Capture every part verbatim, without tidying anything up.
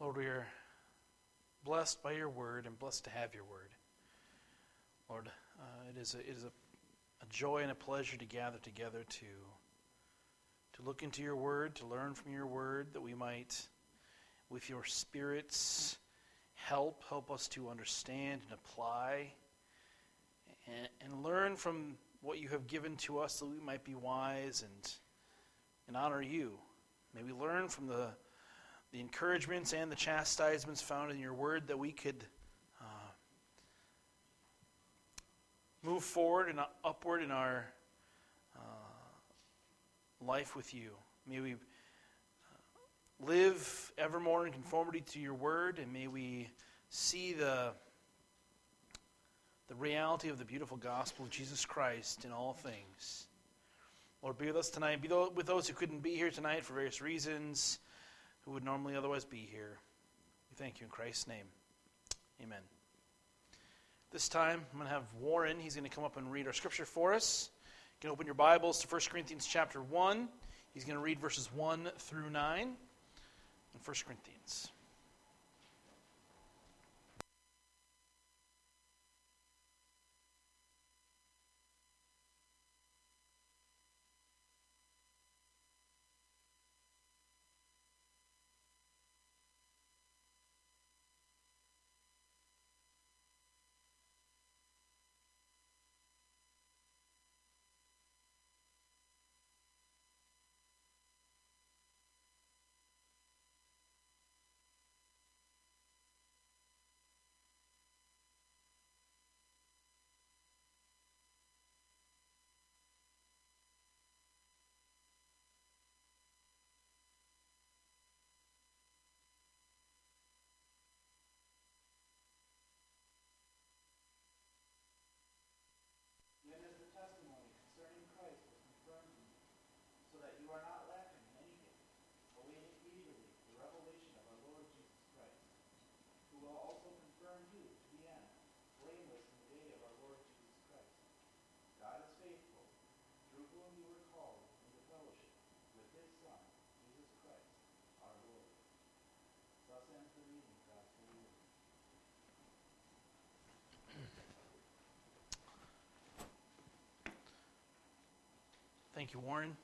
Lord, we are blessed by your word and blessed to have your word. Lord, uh, it is, a, it is a, a joy and a pleasure to gather together to, to look into your word, to learn from your word, that we might, with your Spirit's help, help us to understand and apply and, and learn from what you have given to us, that we might be wise and, and honor you. May we learn from the the encouragements and the chastisements found in your word, that we could uh, move forward and upward in our uh, life with you. May we uh, live evermore in conformity to your word, and may we see the, the reality of the beautiful gospel of Jesus Christ in all things. Lord, be with us tonight. Be with those who couldn't be here tonight for various reasons, who would normally otherwise be here. We thank you in Christ's name. Amen. This time, I'm going to have Warren. He's going to come up and read our scripture for us. You can open your Bibles to First Corinthians chapter one. He's going to read verses one through nine in First Corinthians. Thank you, Warren.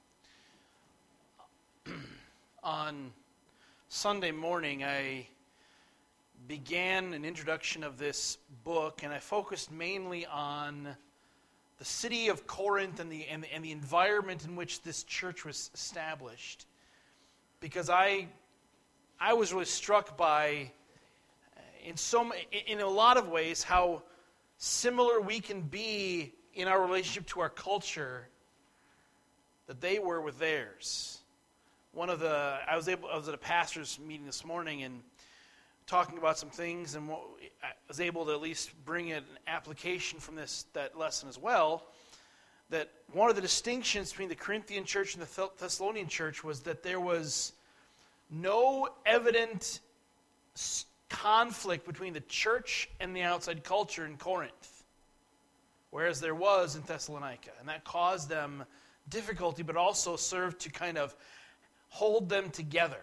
On Sunday morning, I began an introduction of this book, and I focused mainly on the city of Corinth and the, and the, and the environment in which this church was established. Because I, I was really struck by, in, so, in a lot of ways, how similar we can be in our relationship to our culture that they were with theirs. One of the, I was able, I was at a pastor's meeting this morning and talking about some things, and what, I was able to at least bring an application from this that lesson as well. That one of the distinctions between the Corinthian church and the Thessalonian church was that there was no evident conflict between the church and the outside culture in Corinth, whereas there was in Thessalonica, and that caused them difficulty, but also served to kind of hold them together.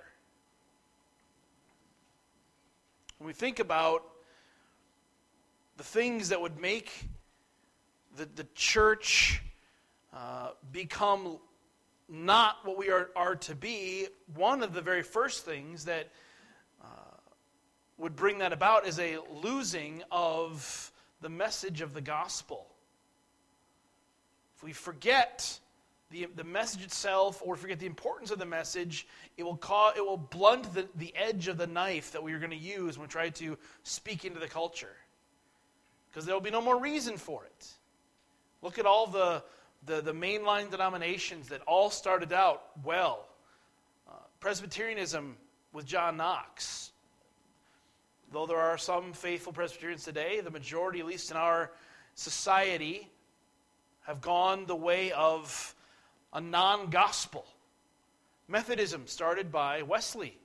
When we think about the things that would make the, the church uh, become not what we are, are to be, one of the very first things that uh, would bring that about is a losing of the message of the gospel. If we forget The, the message itself, or forget the importance of the message, it will cause, it will blunt the, the edge of the knife that we are going to use when we try to speak into the culture. Because there will be no more reason for it. Look at all the, the, the mainline denominations that all started out well. Uh, Presbyterianism with John Knox. Though there are some faithful Presbyterians today, the majority, at least in our society, have gone the way of a non-gospel. Methodism started by Wesley,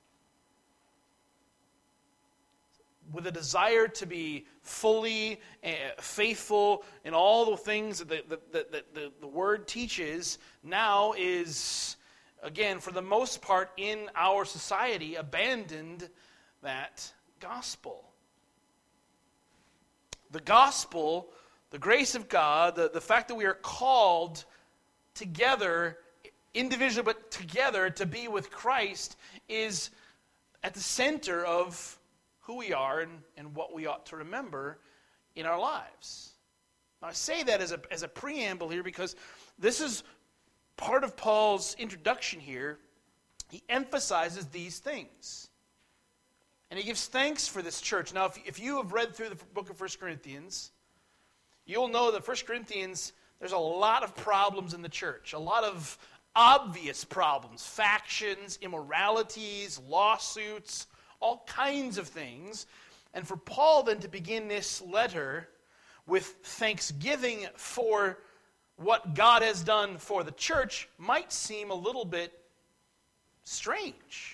with a desire to be fully uh, faithful in all the things that the, that, that the, the Word teaches, now is again, for the most part in our society, abandoned that gospel. The gospel, the grace of God, the, the fact that we are called together, individually but together, to be with Christ is at the center of who we are and, and what we ought to remember in our lives. Now, I say that as a, as a preamble here because this is part of Paul's introduction here. He emphasizes these things. And he gives thanks for this church. Now, if, if you have read through the book of First Corinthians, you'll know that First Corinthians, there's a lot of problems in the church. A lot of obvious problems. Factions, immoralities, lawsuits, all kinds of things. And for Paul then to begin this letter with thanksgiving for what God has done for the church might seem a little bit strange.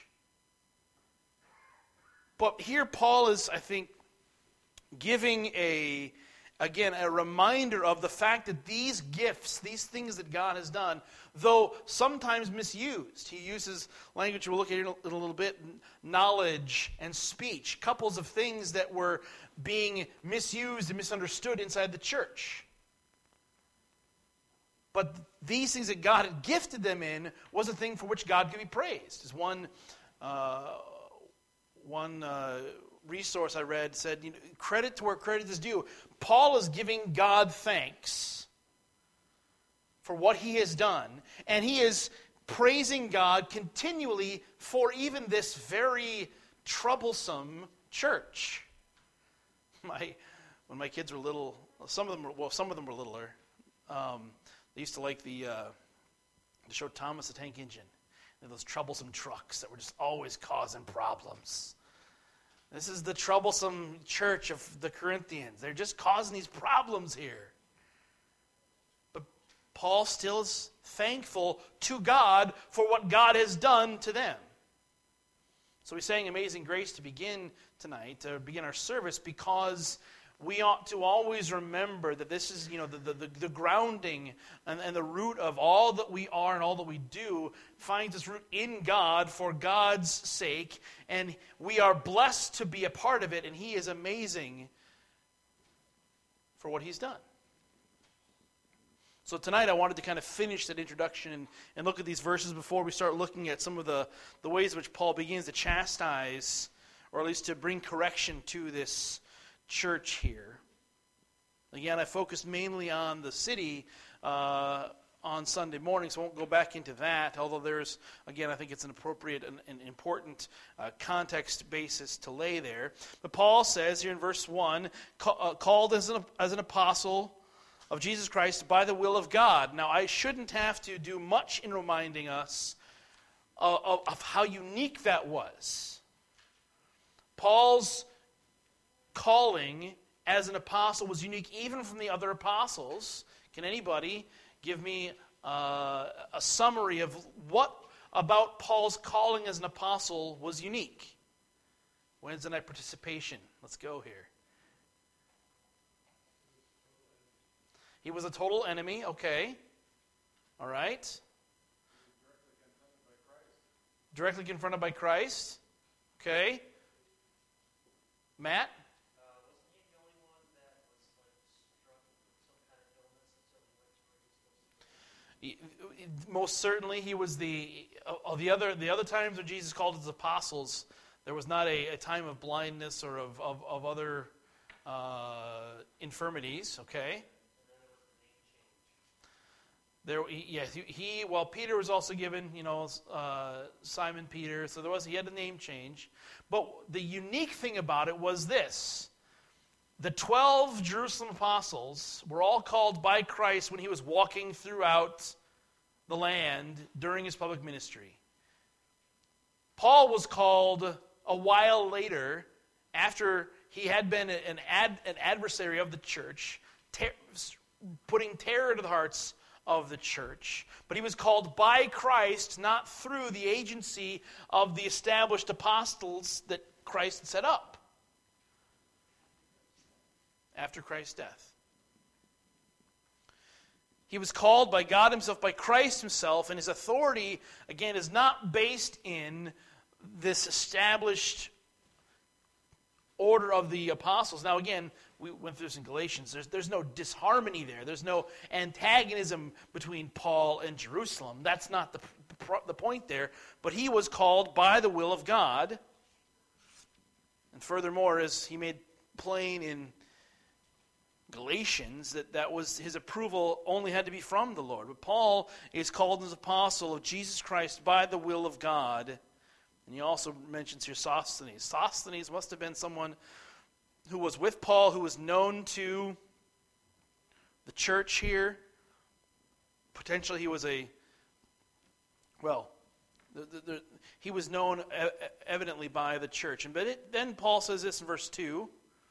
But here Paul is, I think, giving a, again, a reminder of the fact that these gifts, these things that God has done, though sometimes misused, he uses language we'll look at in a little bit, knowledge and speech, couples of things that were being misused and misunderstood inside the church. But these things that God had gifted them in was a thing for which God could be praised. As one... Uh, One uh, resource I read said, you know, credit to where credit is due. Paul is giving God thanks for what he has done, and he is praising God continually for even this very troublesome church. My, when my kids were little, some of them were, well, some of them were littler. Um, they used to like the uh, the show Thomas the Tank Engine. Those troublesome trucks that were just always causing problems. This is the troublesome church of the Corinthians. They're just causing these problems here. But Paul still is thankful to God for what God has done to them. So we sang Amazing Grace to begin tonight, to begin our service, because we ought to always remember that this is, you know, the, the, the grounding and, and the root of all that we are and all that we do finds its root in God for God's sake. And we are blessed to be a part of it, and he is amazing for what he's done. So tonight I wanted to kind of finish that introduction and, and look at these verses before we start looking at some of the, the ways in which Paul begins to chastise, or at least to bring correction to this church here. Again, I focused mainly on the city uh, on Sunday morning, so I won't go back into that, although there's, again, I think it's an appropriate and, and important uh, context basis to lay there. But Paul says here in verse one, ca- uh, called as an, as an apostle of Jesus Christ by the will of God. Now, I shouldn't have to do much in reminding us of, of, of how unique that was. Paul's calling as an apostle was unique even from the other apostles. Can anybody give me uh, a summary of what about Paul's calling as an apostle was unique? Wednesday night participation. Let's go here. He was a total enemy. Okay. All right. Directly confronted by Christ. Okay. Matt? Most certainly, he was the of the other the other times when Jesus called his apostles, there was not a, a time of blindness or of of, of other uh, infirmities. Okay. There, yes, he, he. While Peter was also given, you know, uh, Simon Peter. So there was he had a name change, but the unique thing about it was this: the twelve Jerusalem apostles were all called by Christ when he was walking throughout the land during his public ministry. Paul was called a while later, after he had been an, ad, an adversary of the church, ter- putting terror into the hearts of the church. But he was called by Christ, not through the agency of the established apostles that Christ had set up after Christ's death. He was called by God himself, by Christ himself, and his authority, again, is not based in this established order of the apostles. Now, again, we went through this in Galatians. There's, there's no disharmony there. There's no antagonism between Paul and Jerusalem. That's not the, the point there. But he was called by the will of God. And furthermore, as he made plain in Galatians, that that was his approval only had to be from the Lord. But Paul is called as apostle of Jesus Christ by the will of God. And he also mentions here Sosthenes. Sosthenes must have been someone who was with Paul, who was known to the church here. Potentially he was a, well, the, the, the, he was known e- evidently by the church. And but it, then Paul says this in verse two.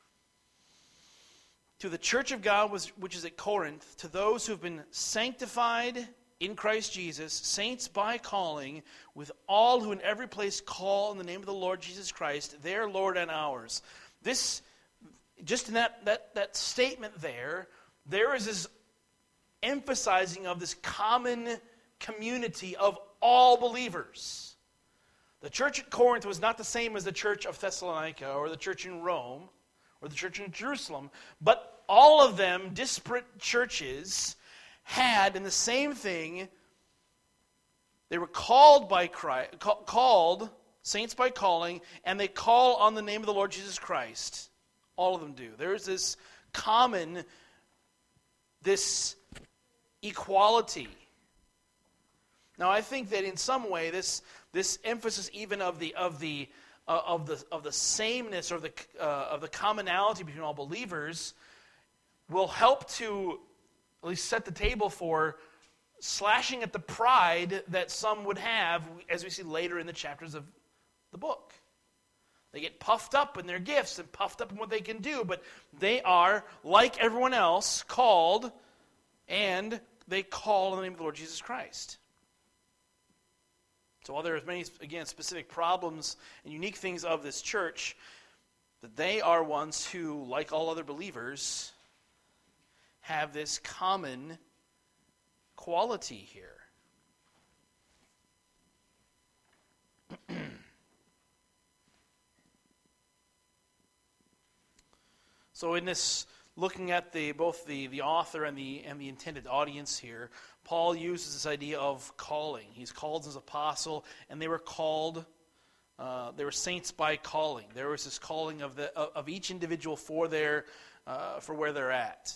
To the church of God which is at Corinth, to those who have been sanctified in Christ Jesus, saints by calling, with all who in every place call in the name of the Lord Jesus Christ, their Lord and ours. This, just in that, that, that statement there, there is this emphasizing of this common community of all believers. The church at Corinth was not the same as the church of Thessalonica or the church in Rome or the church in Jerusalem, but all of them, disparate churches, had in the same thing. They were called by Christ, called, saints by calling, and they call on the name of the Lord Jesus Christ. All of them do. There's this common, this equality. Now, I think that in some way, this this emphasis even of the of the uh, of the of the sameness or the uh, of the commonality between all believers will help to at least set the table for slashing at the pride that some would have, as we see later in the chapters of the book. They get puffed up in their gifts and puffed up in what they can do, but they are, like everyone else, called, and they call in the name of the Lord Jesus Christ. So while there are many, again, specific problems and unique things of this church, that they are ones who, like all other believers, have this common quality here. So in this, looking at the both the, the author and the and the intended audience here, Paul uses this idea of calling. He's called as apostle, and they were called, uh, they were saints by calling. There was this calling of the of each individual for their uh, for where they're at.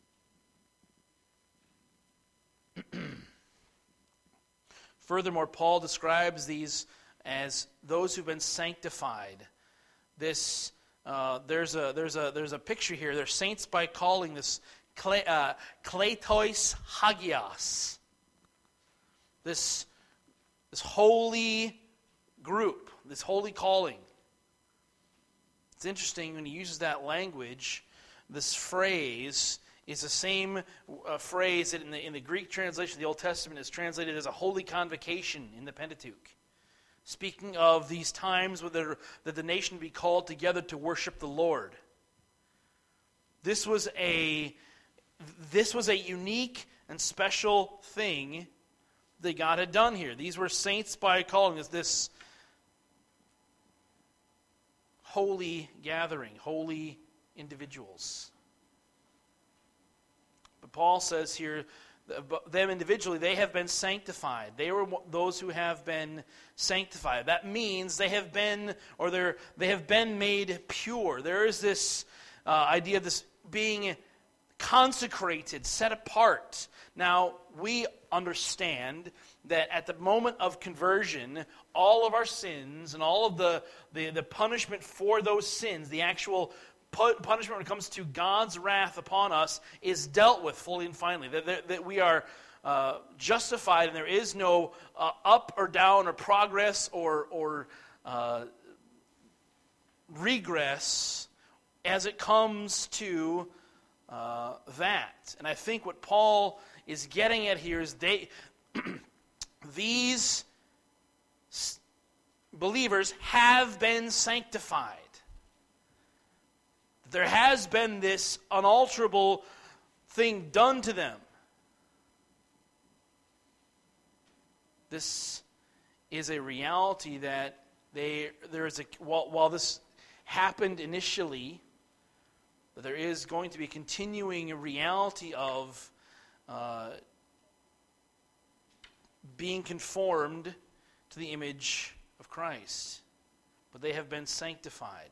Furthermore, Paul describes these as those who've been sanctified. This uh, there's a there's a there's a picture here. They're saints by calling. This kle, uh, kletos hagios. This this holy group. This holy calling. It's interesting when he uses that language. This phrase is the same uh, phrase that in the, in the Greek translation of the Old Testament is translated as a holy convocation in the Pentateuch. Speaking of these times where the, that the nation be called together to worship the Lord. This was a this was a unique and special thing that God had done here. These were saints by calling. This, this holy gathering, holy individuals. But Paul says here, them individually, they have been sanctified. They were those who have been sanctified. That means they have been, or they're they have been made pure. There is this uh, idea of this being consecrated, set apart. Now, we understand that at the moment of conversion, all of our sins and all of the, the, the punishment for those sins, the actual punishment when it comes to God's wrath upon us, is dealt with fully and finally. That, that, that we are uh, justified, and there is no uh, up or down or progress or, or uh, regress as it comes to uh, that. And I think what Paul is getting at here is they, these believers have been sanctified. There has been this unalterable thing done to them. this is a reality that they there is a while, while this happened initially, that there is going to be a continuing reality of uh, being conformed to the image of Christ. But they have been sanctified.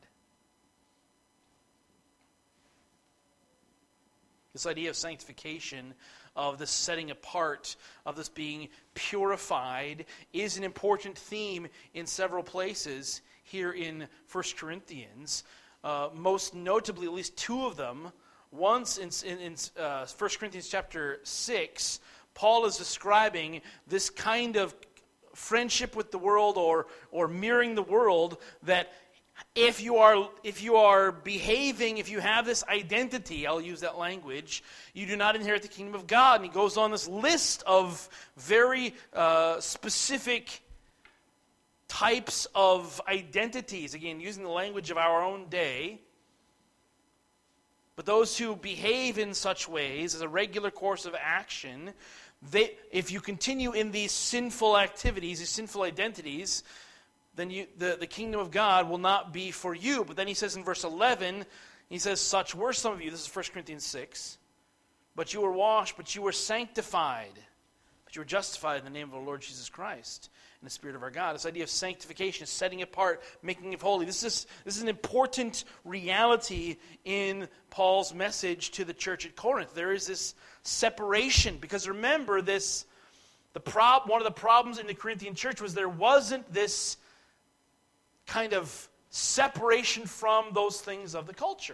This idea of sanctification, of this setting apart, of this being purified, is an important theme in several places here in First Corinthians. Uh, most notably, at least two of them. Once in, in, in uh, First Corinthians chapter six, Paul is describing this kind of friendship with the world, or or mirroring the world, that if you are if you are behaving, if you have this identity, I'll use that language, you do not inherit the kingdom of God. And he goes on this list of very uh, specific types of identities, again, using the language of our own day. But those who behave in such ways as a regular course of action, they, if you continue in these sinful activities, these sinful identities, then you, the, the kingdom of God will not be for you. But then he says in verse eleven, he says, such were some of you. This is First Corinthians six. But you were washed, but you were sanctified. But you were justified in the name of the Lord Jesus Christ and the Spirit of our God. This idea of sanctification, setting apart, making it holy. This is, this is an important reality in Paul's message to the church at Corinth. There is this separation, because remember this, the prob- one of the problems in the Corinthian church was there wasn't this kind of separation from those things of the culture.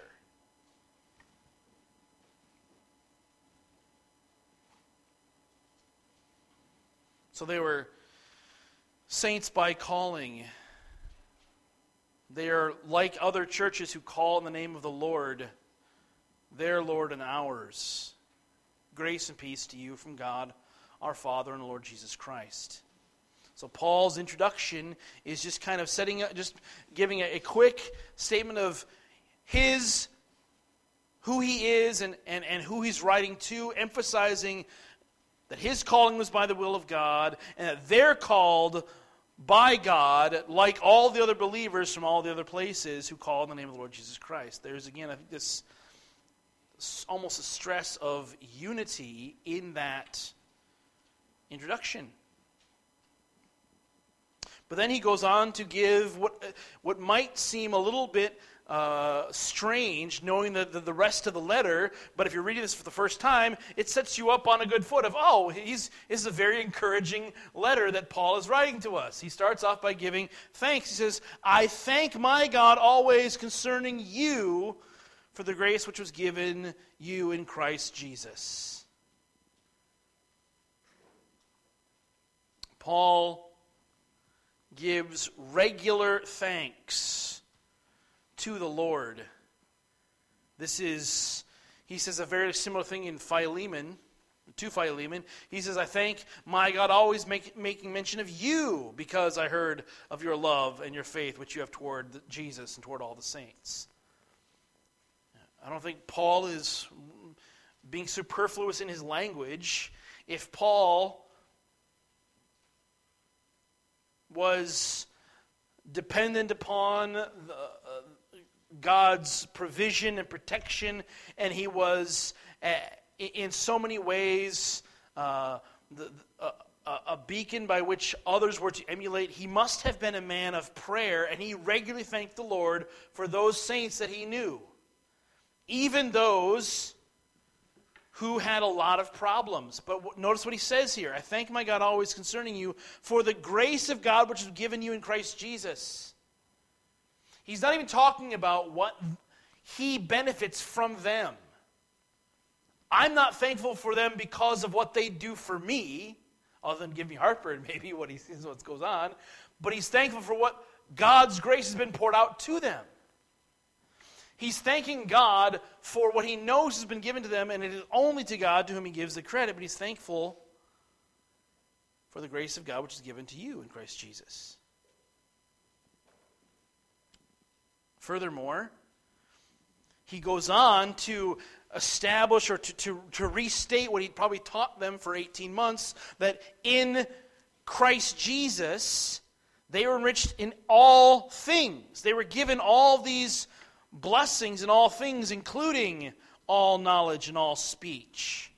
So they were saints by calling. They are like other churches who call in the name of the Lord, their Lord and ours. Grace and peace to you from God, our Father, and the Lord Jesus Christ. So Paul's introduction is just kind of setting up, just giving a, a quick statement of his, who he is and, and, and who he's writing to, emphasizing that his calling was by the will of God, and that they're called by God, like all the other believers from all the other places who call in the name of the Lord Jesus Christ. There's, again, I think this almost a stress of unity in that introduction. But then he goes on to give what what might seem a little bit uh, strange, knowing the, the, the rest of the letter, but if you're reading this for the first time, it sets you up on a good foot of, oh, he's, this is a very encouraging letter that Paul is writing to us. He starts off by giving thanks. He says, I thank my God always concerning you for the grace which was given you in Christ Jesus. Paul gives regular thanks to the Lord. This is, he says a very similar thing in Philemon, to Philemon. He says, I thank my God always make, making mention of you, because I heard of your love and your faith which you have toward Jesus and toward all the saints. I don't think Paul is being superfluous in his language. If Paul was dependent upon the, uh, God's provision and protection, and he was uh, in so many ways uh, the, uh, a beacon by which others were to emulate, he must have been a man of prayer, and he regularly thanked the Lord for those saints that he knew, even those who had a lot of problems. But notice what he says here. I thank my God always concerning you for the grace of God which was given you in Christ Jesus. He's not even talking about what he benefits from them. I'm not thankful for them because of what they do for me, other than give me heartburn, maybe, what he sees what goes on. But he's thankful for what God's grace has been poured out to them. He's thanking God for what he knows has been given to them, and it is only to God to whom he gives the credit, but he's thankful for the grace of God which is given to you in Christ Jesus. Furthermore, he goes on to establish or to, to, to restate what he probably taught them for eighteen months, that in Christ Jesus, they were enriched in all things. They were given all these blessings in all things, including all knowledge and all speech.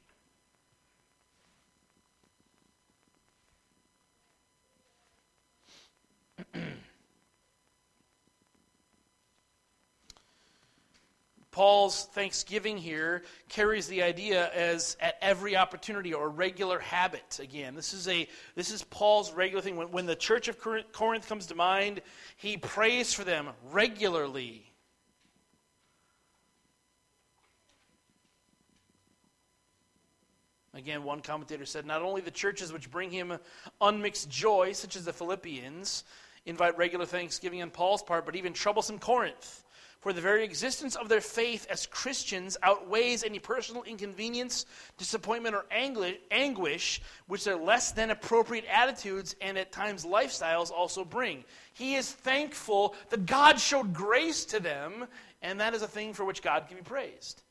Paul's thanksgiving here carries the idea as at every opportunity or regular habit. Again, this is a this is Paul's regular thing. When, when the church of Corinth comes to mind, he prays for them regularly. Again, one commentator said, not only the churches which bring him unmixed joy, such as the Philippians, invite regular thanksgiving on Paul's part, but even troublesome Corinth. For the very existence of their faith as Christians outweighs any personal inconvenience, disappointment, or anguish, which their less than appropriate attitudes and at times lifestyles also bring. He is thankful that God showed grace to them, and that is a thing for which God can be praised.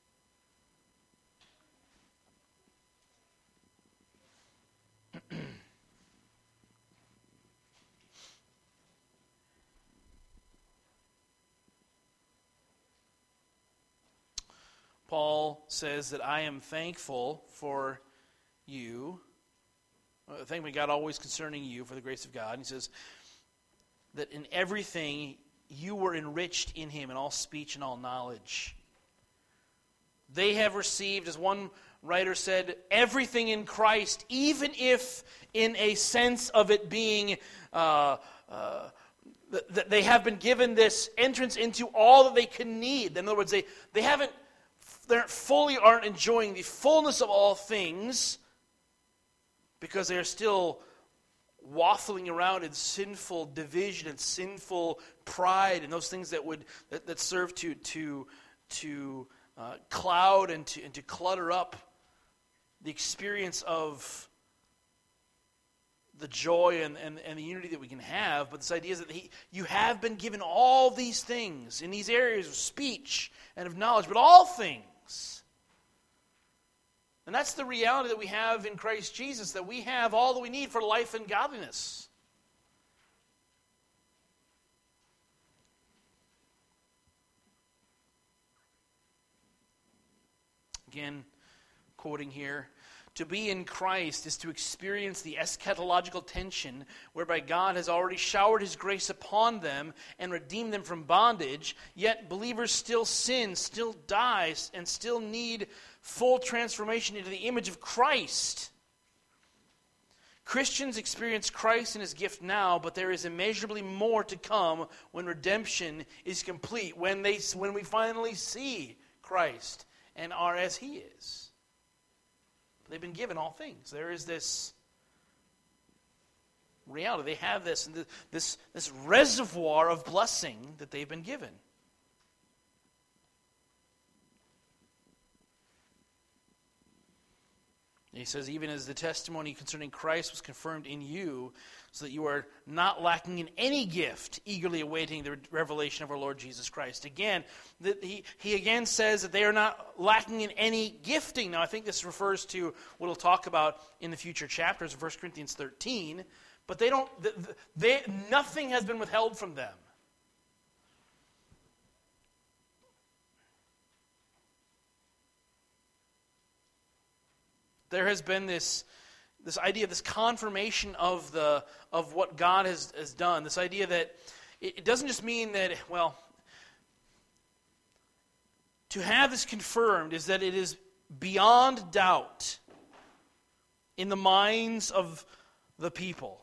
Paul says that I am thankful for you. Uh, thank God always concerning you for the grace of God. And he says that in everything you were enriched in him in all speech and all knowledge. They have received, as one writer said, everything in Christ, even if in a sense of it being, uh, uh, that they have been given this entrance into all that they can need. In other words, they, they haven't They fully aren't enjoying the fullness of all things because they are still waffling around in sinful division and sinful pride and those things that would that, that serve to to to uh, cloud and to and to clutter up the experience of the joy and, and, and the unity that we can have. But this idea is that he, you have been given all these things in these areas of speech and of knowledge, but all things. And that's the reality that we have in Christ Jesus, that we have all that we need for life and godliness. Again, quoting here, to be in Christ is to experience the eschatological tension whereby God has already showered his grace upon them and redeemed them from bondage, yet believers still sin, still die, and still need full transformation into the image of Christ. Christians experience Christ and his gift now, but there is immeasurably more to come when redemption is complete, when they when we finally see Christ and are as he is. They've been given all things. There is this reality. They have this this this reservoir of blessing that they've been given. And he says, even as the testimony concerning Christ was confirmed in you, so that you are not lacking in any gift, eagerly awaiting the revelation of our Lord Jesus Christ. Again, that he, he again says that they are not lacking in any gifting. Now, I think this refers to what we'll talk about in the future chapters of First Corinthians thirteen. But they don't. They, nothing has been withheld from them. There has been this, this idea, this confirmation of the of what God has, has done. This idea that it, it doesn't just mean that, well, to have this confirmed is that it is beyond doubt in the minds of the people.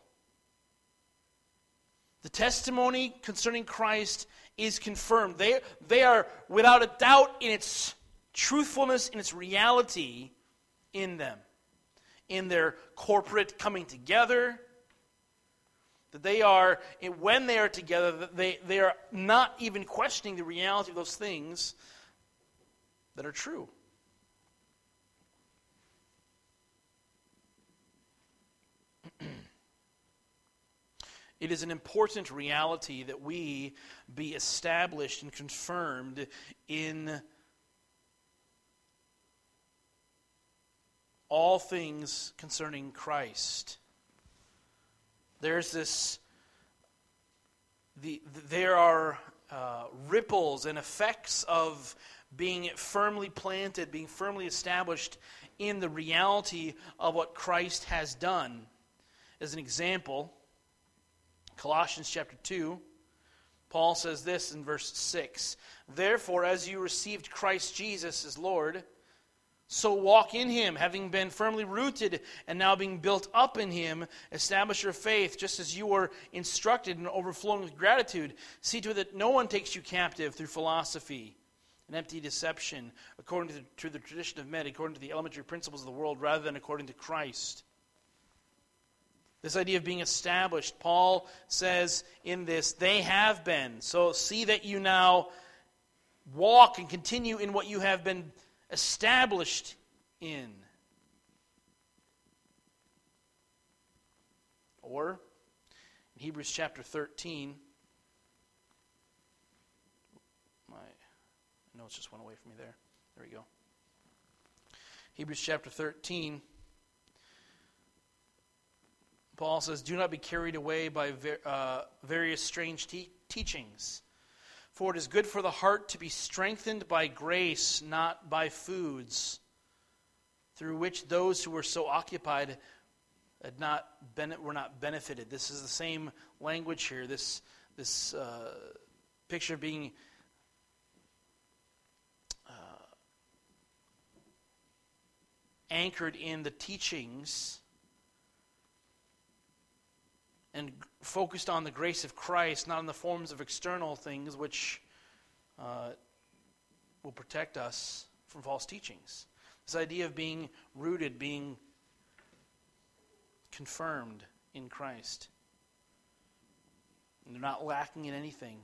The testimony concerning Christ is confirmed. They, they are without a doubt in its truthfulness, in its reality in them, in their corporate coming together, that they are, when they are together, that they, they are not even questioning the reality of those things that are true. It is an important reality that we be established and confirmed in all things concerning Christ. There's this, the, there are uh, ripples and effects of being firmly planted, being firmly established in the reality of what Christ has done. As an example, Colossians chapter two, Paul says this in verse six, "Therefore, as you received Christ Jesus as Lord, so walk in him, having been firmly rooted and now being built up in him. Establish your faith, just as you were instructed and overflowing with gratitude. See to it that no one takes you captive through philosophy and empty deception, according to the, to the tradition of men, according to the elementary principles of the world, rather than according to Christ." This idea of being established, Paul says in this, they have been. So see that you now walk and continue in what you have been established in. Or, in Hebrews chapter thirteen, my notes just went away from me there. There we go. Hebrews chapter thirteen, Paul says, "Do not be carried away by ver- uh, various strange te- teachings. For it is good for the heart to be strengthened by grace, not by foods, through which those who were so occupied had not been, were not benefited." This is the same language here. This this uh, picture of being uh, anchored in the teachings and focused on the grace of Christ, not on the forms of external things which uh, will protect us from false teachings. This idea of being rooted, being confirmed in Christ. And they're not lacking in anything.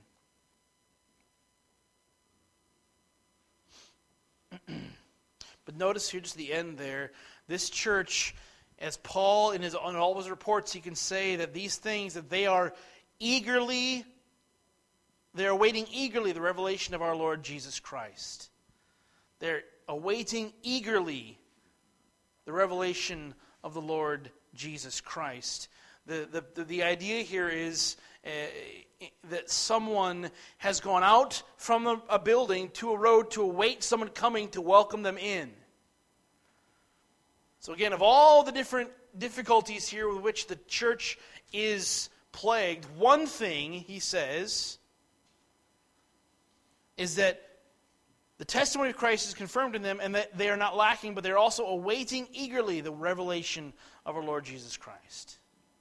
But notice here just the end there, this church, as Paul, in his on all his reports, he can say that these things, that they are eagerly, they are awaiting eagerly the revelation of our Lord Jesus Christ. They're awaiting eagerly the revelation of the Lord Jesus Christ. The, the, the, the idea here is uh, that someone has gone out from a, a building to a road to await someone coming to welcome them in. So again, of all the different difficulties here with which the church is plagued, one thing, he says, is that the testimony of Christ is confirmed in them and that they are not lacking, but they're also awaiting eagerly the revelation of our Lord Jesus Christ.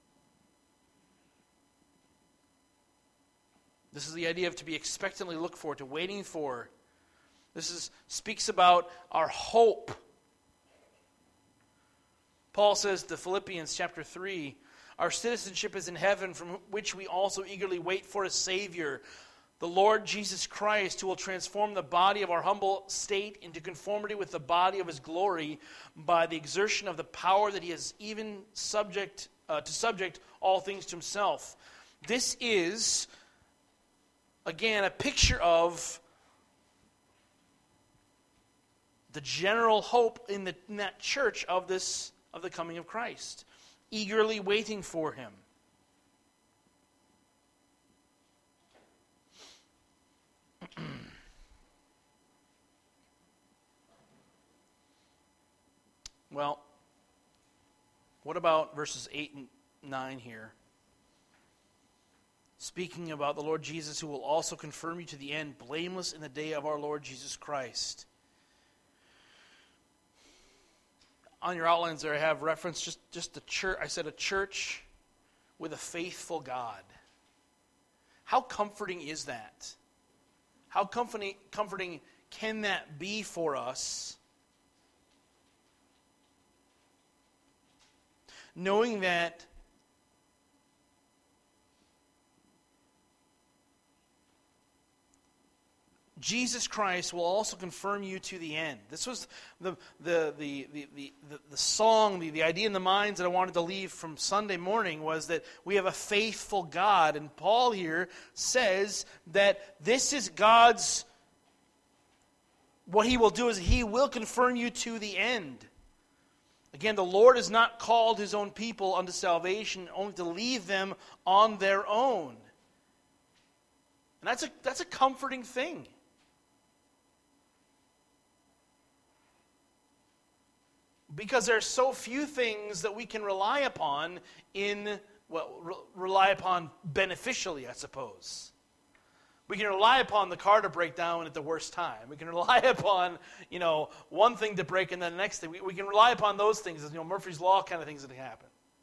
This is the idea of to be expectantly looked for, to waiting for. This is speaks about our hope. Paul says to Philippians chapter three, "Our citizenship is in heaven, from which we also eagerly wait for a Savior, the Lord Jesus Christ, who will transform the body of our humble state into conformity with the body of his glory by the exertion of the power that he has even subject uh, to subject all things to himself." This is, again, a picture of the general hope in, the, in that church of this of the coming of Christ, eagerly waiting for him. Well, what about verses eight and nine here? Speaking about the Lord Jesus, who will also confirm you to the end, blameless in the day of our Lord Jesus Christ. On your outlines there I have reference just, just the church. I said a church with a faithful God. How comforting is that? How comforting, comforting can that be for us? Knowing that Jesus Christ will also confirm you to the end. This was the the the the the, the, the song, the, the idea in the minds that I wanted to leave from Sunday morning was that we have a faithful God. And Paul here says that this is God's, what he will do is he will confirm you to the end. Again, the Lord has not called his own people unto salvation, only to leave them on their own. And that's a, that's a comforting thing. Because there are so few things that we can rely upon in, well, re- rely upon beneficially, I suppose. We can rely upon the car to break down at the worst time. We can rely upon, you know, one thing to break and then the next thing. We, we can rely upon those things, you know, Murphy's Law kind of things that happen.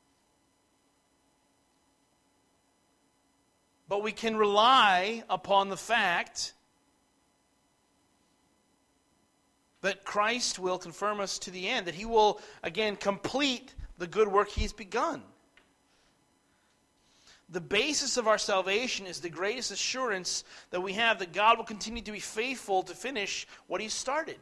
But we can rely upon the fact that Christ will confirm us to the end, that he will, again, complete the good work he's begun. The basis of our salvation is the greatest assurance that we have that God will continue to be faithful to finish what he started.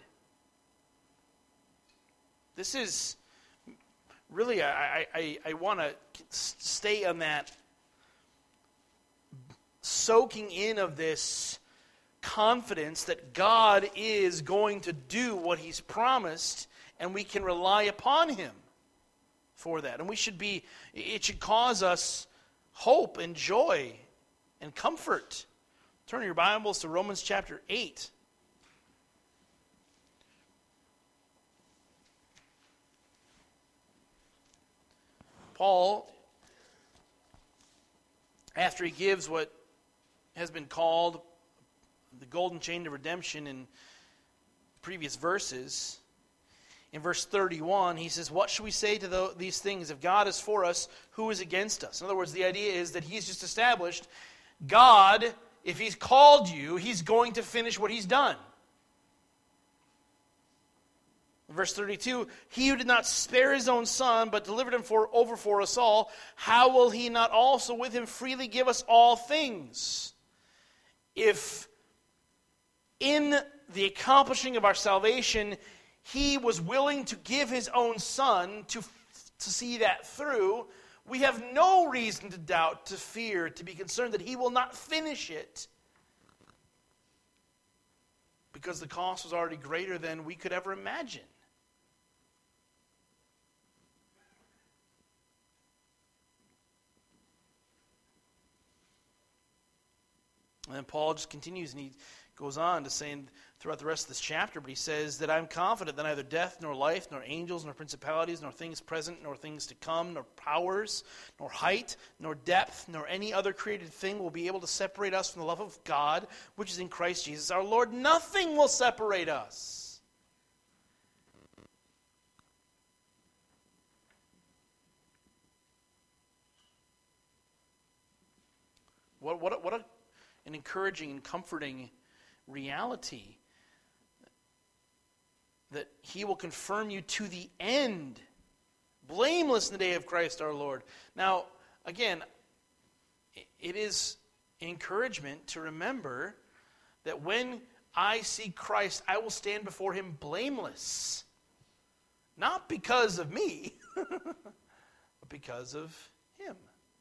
This is really, I, I, I want to stay on that, soaking in of this confidence that God is going to do what he's promised, and we can rely upon him for that. And we should be, it should cause us hope and joy and comfort. Turn your Bibles to Romans chapter eight. Paul, after he gives what has been called the golden chain of redemption in previous verses, in verse thirty-one, he says, what should we say to the, these things? If God is for us, who is against us? In other words, the idea is that he's just established God, if he's called you, he's going to finish what he's done. In verse thirty-two, he who did not spare his own son, but delivered him for, over for us all, how will he not also with him freely give us all things? If in the accomplishing of our salvation, he was willing to give his own son to, to see that through, we have no reason to doubt, to fear, to be concerned that he will not finish it, because the cost was already greater than we could ever imagine. And then Paul just continues, and he goes on to saying throughout the rest of this chapter, but he says that I'm confident that neither death, nor life, nor angels, nor principalities, nor things present, nor things to come, nor powers, nor height, nor depth, nor any other created thing will be able to separate us from the love of God, which is in Christ Jesus our Lord. Nothing will separate us. What, what, what a, an encouraging and comforting reality, that he will confirm you to the end, blameless in the day of Christ our Lord. Now, again, it is encouragement to remember that when I see Christ, I will stand before him blameless. Not because of me, but because of him.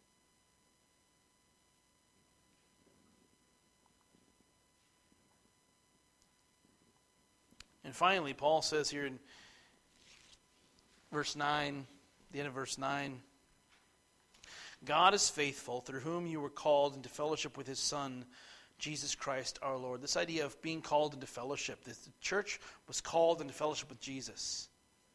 And finally, Paul says here in verse nine, the end of verse nine, God is faithful, through whom you were called into fellowship with his Son, Jesus Christ our Lord. This idea of being called into fellowship, the church was called into fellowship with Jesus.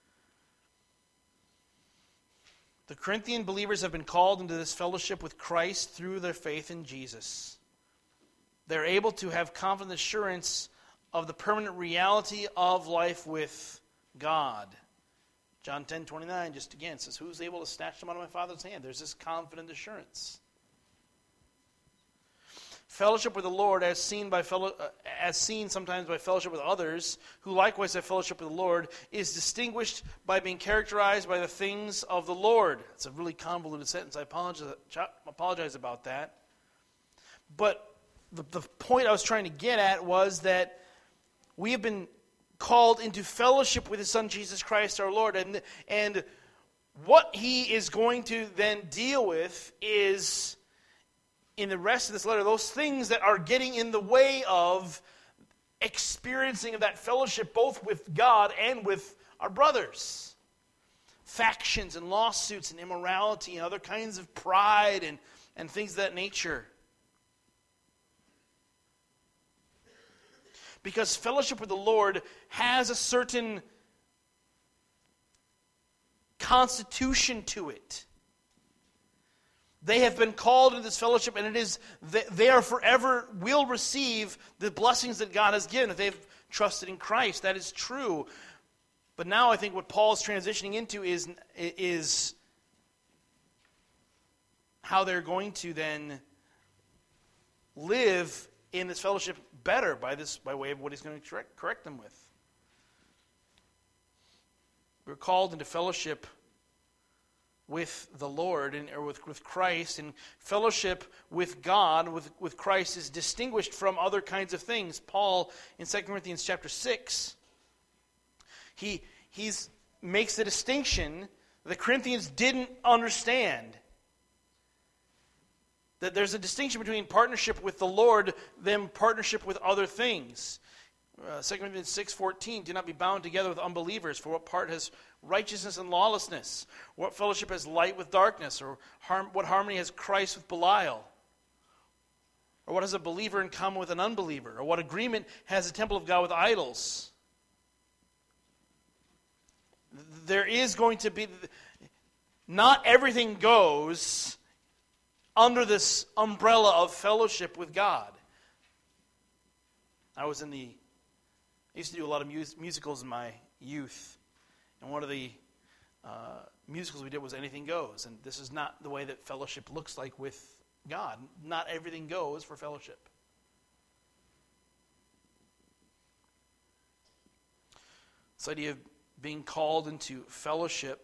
The Corinthian believers have been called into this fellowship with Christ through their faith in Jesus. They're able to have confident assurance of the permanent reality of life with God. John ten twenty-nine just again says, who's able to snatch them out of my Father's hand? There's this confident assurance. Fellowship with the Lord, as seen by fellow, uh, as seen sometimes by fellowship with others, who likewise have fellowship with the Lord, is distinguished by being characterized by the things of the Lord. It's a really convoluted sentence. I apologize, apologize about that. But the, the point I was trying to get at was that we have been called into fellowship with his Son, Jesus Christ our Lord. And, and what he is going to then deal with is, in the rest of this letter, those things that are getting in the way of experiencing of that fellowship both with God and with our brothers. factions and lawsuits and immorality and other kinds of pride and, and things of that nature. Because fellowship with the Lord has a certain constitution to it. They have been called into this fellowship, and it is they are forever will receive the blessings that God has given if they've trusted in Christ. That is true. But now I think what Paul is transitioning into is, is how they're going to then live in this fellowship better by this by way of what he's going to correct, correct them with. We're called into fellowship with the Lord and or with, with Christ, and fellowship with God, with, with Christ, is distinguished from other kinds of things. Paul, in Second Corinthians chapter six, he he's makes the distinction the Corinthians didn't understand. That there's a distinction between partnership with the Lord than partnership with other things. Uh, Second Corinthians six fourteen, do not be bound together with unbelievers, for what part has righteousness and lawlessness? What fellowship has light with darkness? Or harm, what harmony has Christ with Belial? Or what has a believer in common with an unbeliever? Or what agreement has the temple of God with idols? There is going to be, not everything goes under this umbrella of fellowship with God. I was in the, I used to do a lot of mus- musicals in my youth, and one of the uh, musicals we did was Anything Goes, and this is not the way that fellowship looks like with God. Not everything goes for fellowship. This idea of being called into fellowship,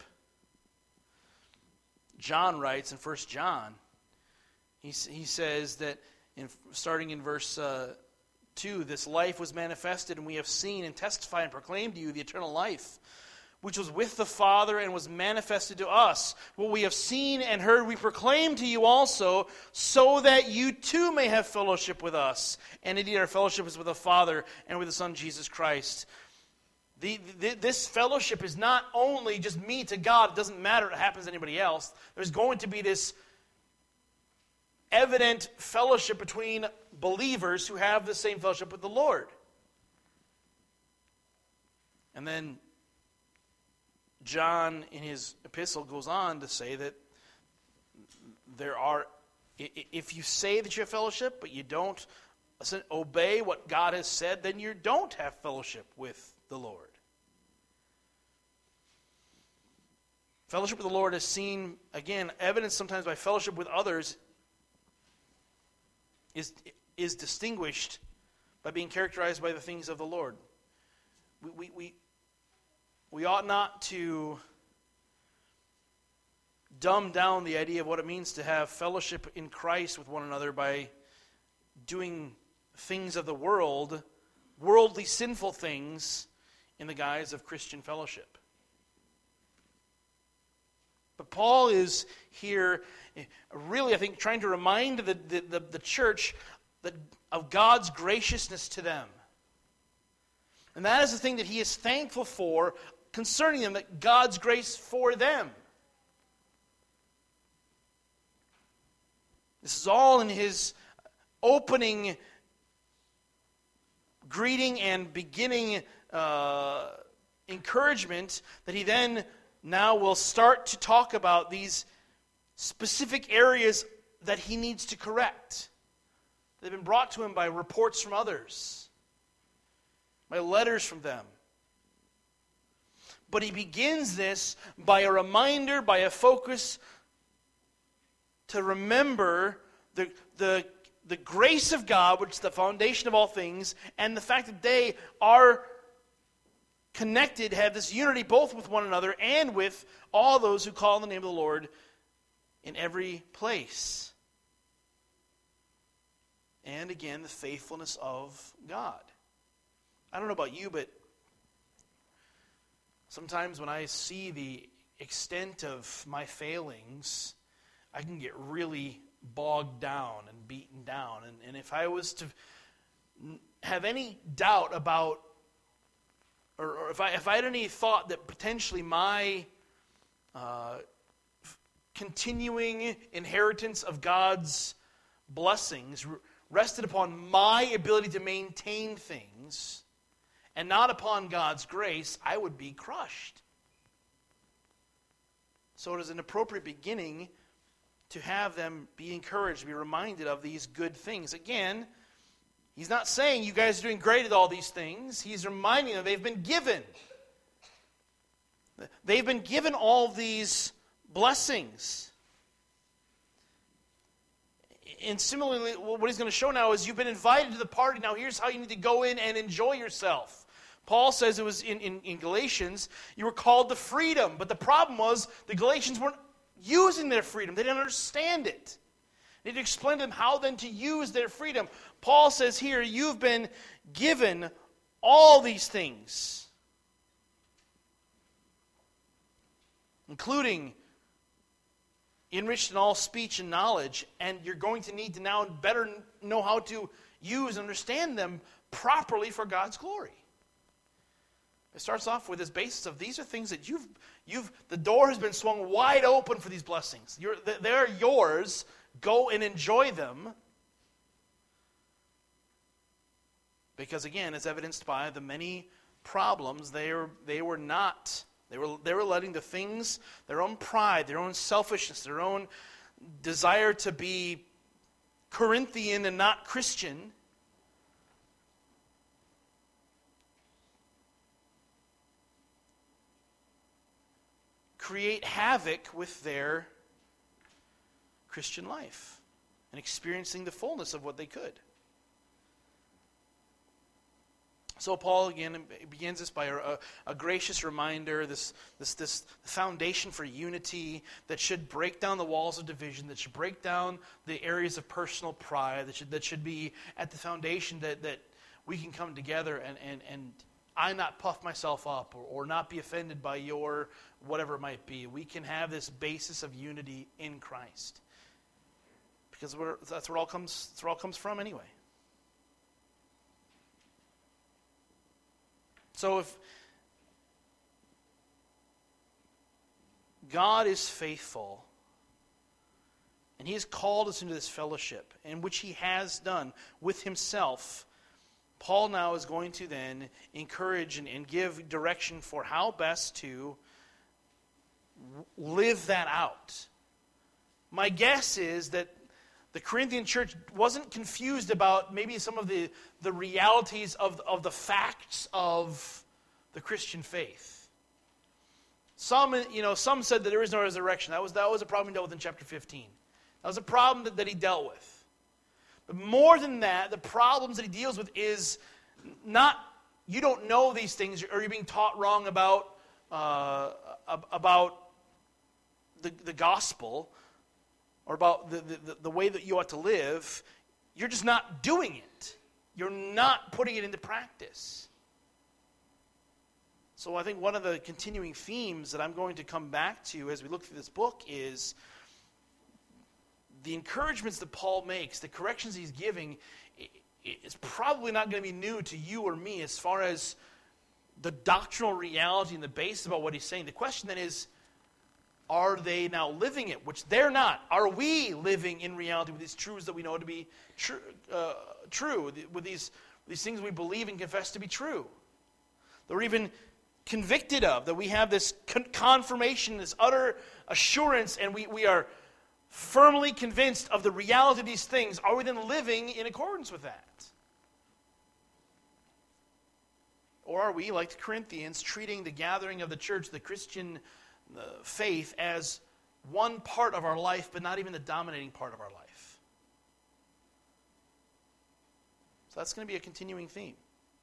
John writes in First John, he, he says that, in, starting in verse uh, two, this life was manifested, and we have seen and testified and proclaimed to you the eternal life, which was with the Father and was manifested to us. What we have seen and heard we proclaim to you also, so that you too may have fellowship with us. And indeed our fellowship is with the Father and with the Son Jesus Christ. The, the, this fellowship is not only just me to God. It doesn't matter if it happens to anybody else. There's going to be this evident fellowship between believers who have the same fellowship with the Lord. And then John, in his epistle, goes on to say that there are, if you say that you have fellowship, but you don't obey what God has said, then you don't have fellowship with the Lord. Fellowship with the Lord is seen, again, evidenced sometimes by fellowship with others, is, is distinguished by being characterized by the things of the Lord. We, we, we, we ought not to dumb down the idea of what it means to have fellowship in Christ with one another by doing things of the world, worldly sinful things, in the guise of Christian fellowship. But Paul is here really, I think, trying to remind the, the, the, the church that, of God's graciousness to them. And that is the thing that he is thankful for concerning them, that God's grace for them. This is all in his opening greeting and beginning uh, encouragement, that he then now will start to talk about these specific areas that he needs to correct. They've been brought to him by reports from others, by letters from them. But he begins this by a reminder, by a focus to remember the, the, the grace of God, which is the foundation of all things, and the fact that they are connected, have this unity both with one another and with all those who call on the name of the Lord in every place. And again, the faithfulness of God. I don't know about you, but sometimes when I see the extent of my failings, I can get really bogged down and beaten down. And, and if I was to have any doubt about, or, or if I if I had any thought that potentially my uh, continuing inheritance of God's blessings rested upon my ability to maintain things and not upon God's grace, I would be crushed. So it is an appropriate beginning to have them be encouraged, to be reminded of these good things. Again, he's not saying you guys are doing great at all these things. He's reminding them they've been given. They've been given all these blessings. And similarly, what he's going to show now is you've been invited to the party. Now here's how you need to go in and enjoy yourself. Paul says it was in, in, in Galatians, you were called to freedom. But the problem was the Galatians weren't using their freedom. They didn't understand it. They need to explain to them how then to use their freedom. Paul says here, you've been given all these things, including enriched in all speech and knowledge, and you're going to need to now better know how to use and understand them properly for God's glory. It starts off with this basis of these are things that you've, you've the door has been swung wide open for these blessings. You're, they're yours. Go and enjoy them. Because again, as evidenced by the many problems, they were, they were not, they were, they were letting the things, their own pride, their own selfishness, their own desire to be Corinthian and not Christian, create havoc with their Christian life and experiencing the fullness of what they could. So Paul again begins this by a, a gracious reminder, this, this, this foundation for unity that should break down the walls of division, that should break down the areas of personal pride, that should, that should be at the foundation that, that we can come together and, and, and I not puff myself up or, or not be offended by your whatever it might be. We can have this basis of unity in Christ. Because we're, that's where it all comes, that's where it all comes from anyway. So if God is faithful and He has called us into this fellowship, in which He has done with Himself, Paul now is going to then encourage and, and give direction for how best to live that out. My guess is that the Corinthian church wasn't confused about maybe some of the, the realities of, of the facts of the Christian faith. Some, you know, some said that there is no resurrection. That was, that was a problem he dealt with in chapter fifteen. That was a problem that, that he dealt with. But more than that, the problems that he deals with is not, you don't know these things, or you're being taught wrong about, uh, about the, the gospel, or about the, the, the way that you ought to live. You're just not doing it. You're not putting it into practice. So I think one of the continuing themes that I'm going to come back to as we look through this book is the encouragements that Paul makes, the corrections he's giving, is probably not going to be new to you or me as far as the doctrinal reality and the basis about what he's saying. The question then is, are they now living it? Which they're not. Are we living in reality with these truths that we know to be tr- uh, true, with these, these things we believe and confess to be true? That we're even convicted of, that we have this con- confirmation, this utter assurance, and we, we are firmly convinced of the reality of these things. Are we then living in accordance with that? Or are we, like the Corinthians, treating the gathering of the church, the Christian uh, faith, as one part of our life, but not even the dominating part of our life? So that's going to be a continuing theme.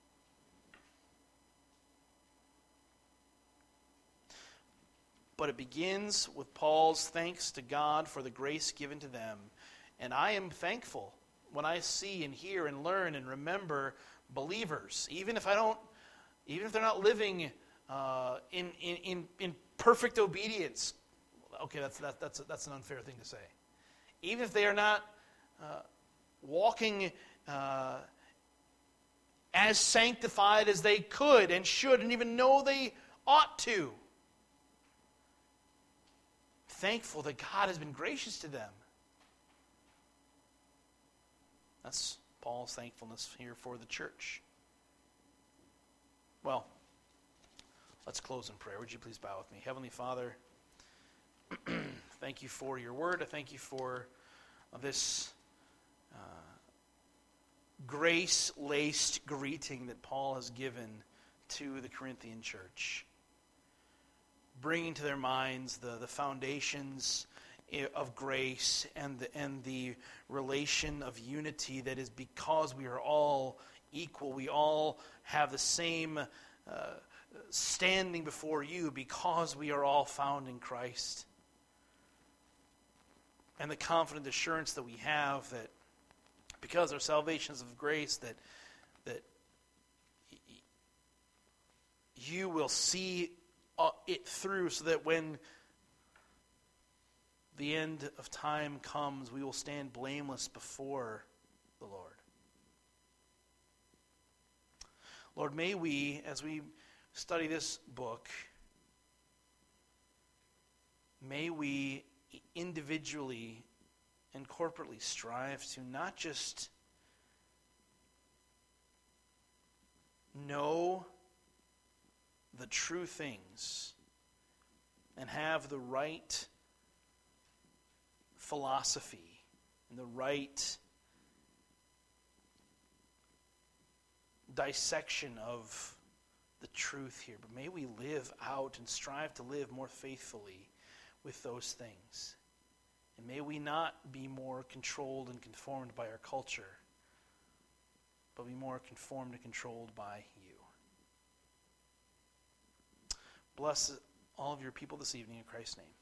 But it begins with Paul's thanks to God for the grace given to them. And I am thankful when I see and hear and learn and remember believers, even if I don't, even if they're not living uh, in, in in in perfect obedience. Okay, that's that, that's that's an unfair thing to say. Even if they are not uh, walking uh, as sanctified as they could and should, and even know they ought to. thankful that God has been gracious to them. That's Paul's thankfulness here for the church. Well, let's close in prayer. Would you please bow with me? Heavenly Father, thank you for your word. I thank you for this uh, grace-laced greeting that Paul has given to the Corinthian church, bringing to their minds the, the foundations of grace and the, and the relation of unity that is because we are all equal. We all have the same uh, standing before you because we are all found in Christ. And the confident assurance that we have that because our salvation is of grace, that that you will see it through so that when the end of time comes, we will stand blameless before the Lord. Lord, may we, as we study this book, may we individually and corporately strive to not just know the true things and have the right philosophy and the right dissection of the truth here, but may we live out and strive to live more faithfully with those things. And may we not be more controlled and conformed by our culture, but be more conformed and controlled by you. Bless all of your people this evening in Christ's name.